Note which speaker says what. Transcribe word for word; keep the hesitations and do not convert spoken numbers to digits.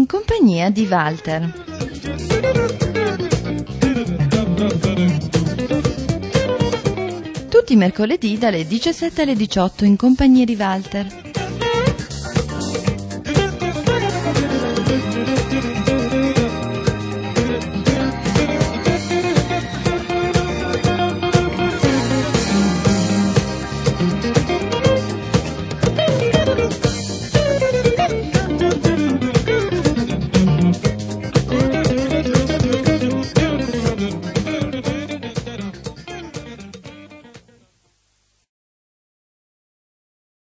Speaker 1: compagnia di Walter. Tutti i mercoledì dalle diciassette alle diciotto in compagnia di Walter.